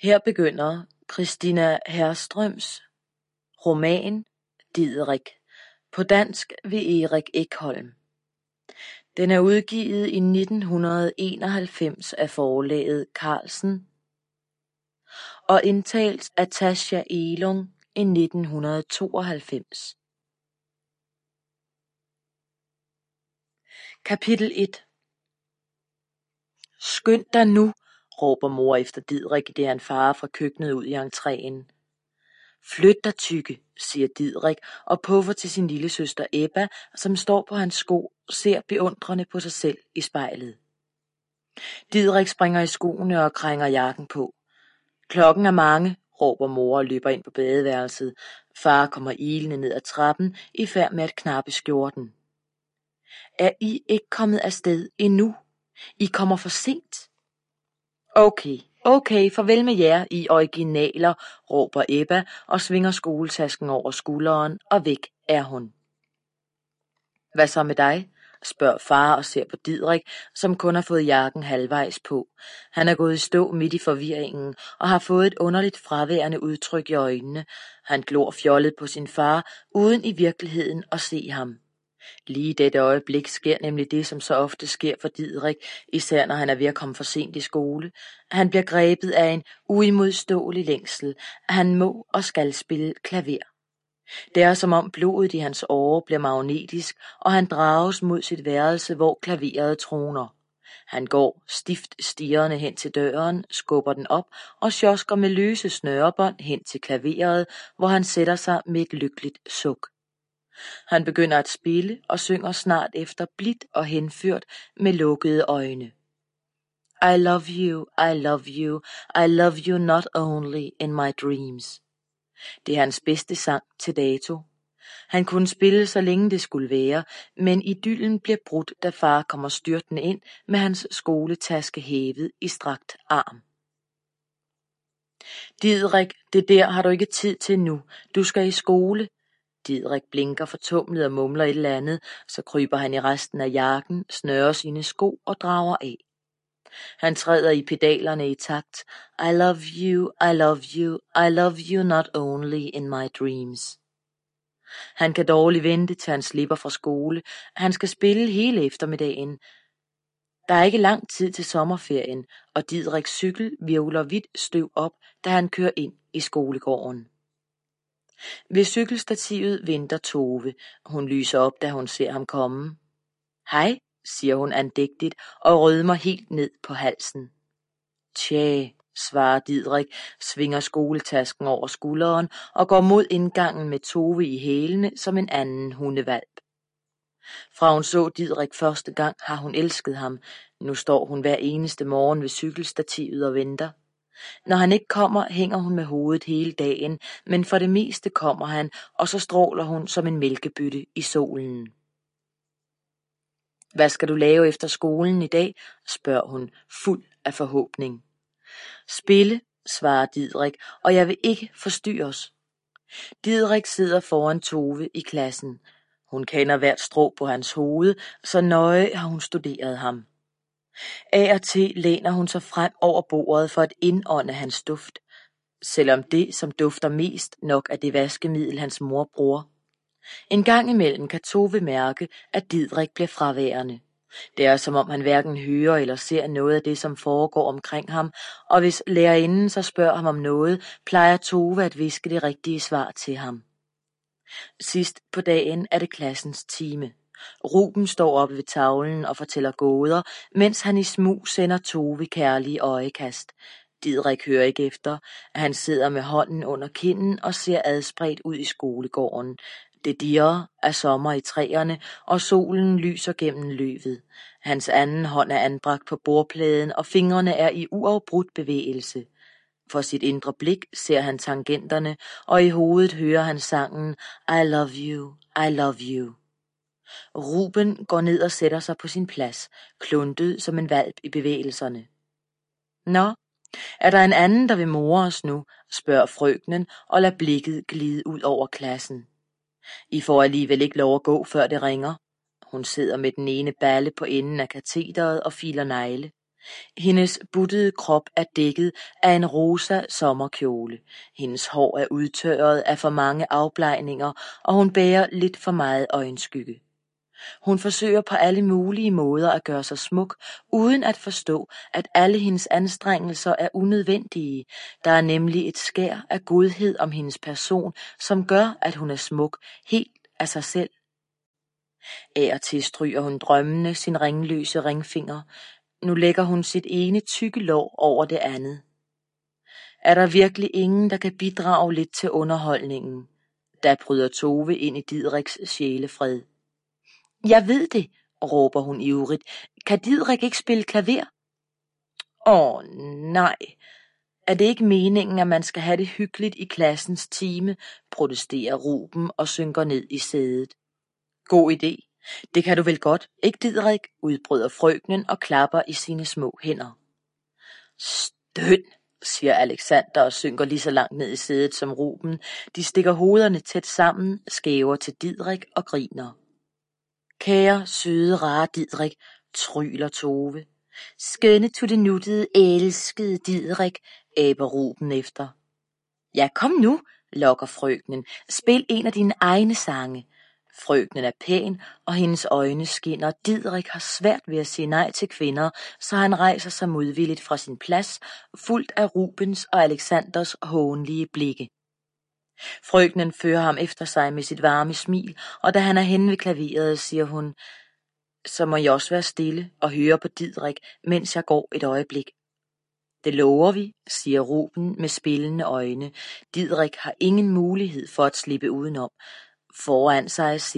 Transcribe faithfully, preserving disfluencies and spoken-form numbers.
Her begynder Christina Herströms roman Didrik, på dansk ved Erik Ekholm. Den er udgivet i nitten enoghalvfems af forlaget Carlsen og indtalt af Tasja Elung i nitten tooghalvfems. Kapitel et. Skynd dig nu, råber mor efter Didrik, idet han farer fra køkkenet ud i entréen. Flyt dig, tykke, siger Didrik og puffer til sin lille søster Ebba, som står på hans sko og ser beundrende på sig selv i spejlet. Didrik springer i skoene og krænger jakken på. Klokken er mange, råber mor og løber ind på badeværelset. Far kommer ilende ned ad trappen i færd med at knappe skjorten. Er I ikke kommet afsted endnu? I kommer for sent. Okay, okay, farvel med jer, I originaler, råber Ebba og svinger skoletasken over skulderen, og væk er hun. Hvad så med dig? Spørger far og ser på Didrik, som kun har fået jakken halvvejs på. Han er gået i stå midt i forvirringen og har fået et underligt fraværende udtryk i øjnene. Han glor fjollet på sin far, uden i virkeligheden at se ham. Lige i dette øjeblik sker nemlig det, som så ofte sker for Didrik, især når han er ved at komme for sent i skole. Han bliver grebet af en uimodståelig længsel. Han må og skal spille klaver. Det er som om blodet i hans årer bliver magnetisk, og han drages mod sit værelse, hvor klaveret troner. Han går stift stirrende hen til døren, skubber den op og sjosker med løse snørebånd hen til klaveret, hvor han sætter sig med et lykkeligt suk. Han begynder at spille og synger snart efter blidt og henført med lukkede øjne. I love you, I love you, I love you not only in my dreams. Det er hans bedste sang til dato. Han kunne spille så længe det skulle være, men idyllen bliver brudt, da far kommer styrtende ind med hans skoletaske hævet i strakt arm. Didrik, det der har du ikke tid til nu. Du skal i skole. Didrik blinker fortumlet og mumler et eller andet, så kryber han i resten af jakken, snører sine sko og drager af. Han træder i pedalerne i takt. I love you, I love you, I love you not only in my dreams. Han kan dårligt vente, til han slipper fra skole. Han skal spille hele eftermiddagen. Der er ikke lang tid til sommerferien, og Didriks cykel hvirvler hvidt støv op, da han kører ind i skolegården. Ved cykelstativet venter Tove. Hun lyser op, da hun ser ham komme. Hej, siger hun andægtigt og rødmer helt ned på halsen. Tja, svarer Didrik, svinger skoletasken over skulderen og går mod indgangen med Tove i hælene som en anden hundevalp. Fra hun så Didrik første gang, har hun elsket ham. Nu står hun hver eneste morgen ved cykelstativet og venter. Når han ikke kommer, hænger hun med hovedet hele dagen, men for det meste kommer han, og så stråler hun som en mælkebytte i solen. Hvad skal du lave efter skolen i dag? Spørger hun, fuld af forhåbning. Spille, svarer Didrik, og jeg vil ikke forstyrres. Didrik sidder foran Tove i klassen. Hun kender hvert strå på hans hoved, så nøje har hun studeret ham. Af og til læner hun sig frem over bordet for at indånde hans duft, selvom det, som dufter mest, nok er det vaskemiddel, hans mor bruger. En gang imellem kan Tove mærke, at Didrik bliver fraværende. Det er som om han hverken hører eller ser noget af det, som foregår omkring ham, og hvis lærerinden så spørger ham om noget, plejer Tove at hviske det rigtige svar til ham. Sidst på dagen er det klassens time. Ruben står oppe ved tavlen og fortæller gåder, mens han i smug sender Tove kærlige øjekast. Didrik hører ikke efter. Han sidder med hånden under kinden og ser adspredt ud i skolegården. Det dirrer af sommer i træerne, og solen lyser gennem løvet. Hans anden hånd er anbragt på bordpladen, og fingrene er i uafbrudt bevægelse. For sit indre blik ser han tangenterne, og i hovedet hører han sangen I love you, I love you. Ruben går ned og sætter sig på sin plads, kluntet som en hvalp i bevægelserne. Nå, er der en anden, der vil more os nu, spørger frøkenen og lader blikket glide ud over klassen. I får alligevel ikke lov at gå, før det ringer. Hun sidder med den ene balle på enden af katederet og filer negle. Hendes buttede krop er dækket af en rosa sommerkjole. Hendes hår er udtørret af for mange afblejninger, og hun bærer lidt for meget øjenskygge. Hun forsøger på alle mulige måder at gøre sig smuk, uden at forstå, at alle hendes anstrengelser er unødvendige. Der er nemlig et skær af godhed om hendes person, som gør, at hun er smuk helt af sig selv. Af og til stryger hun drømmende sin ringløse ringfinger. Nu lægger hun sit ene tykke lår over det andet. Er der virkelig ingen, der kan bidrage lidt til underholdningen? Da bryder Tove ind i Didriks sjælefred. Jeg ved det, råber hun ivrigt. Kan Didrik ikke spille klaver? Åh, nej. Er det ikke meningen, at man skal have det hyggeligt i klassens time, protesterer Ruben og synker ned i sædet. God idé. Det kan du vel godt, ikke Didrik, udbryder frøkenen og klapper i sine små hænder. Støn, siger Alexander og synker lige så langt ned i sædet som Ruben. De stikker hovederne tæt sammen, skæver til Didrik og griner. Kære, søde, rare Didrik, tryler Tove. Skønne tuttenuttede, elskede Didrik, æber Ruben efter. Ja, kom nu, lokker frøkenen. Spil en af dine egne sange. Frøkenen er pæn, og hendes øjne skinner. Didrik har svært ved at sige nej til kvinder, så han rejser sig modvilligt fra sin plads, fuldt af Rubens og Alexanders hånlige blikke. Frøkenen fører ham efter sig med sit varme smil, og da han er henne ved klaveret, siger hun, så må jeg også være stille og høre på Didrik, mens jeg går et øjeblik. Det lover vi, siger Ruben med spillende øjne. Didrik har ingen mulighed for at slippe udenom. Foran sig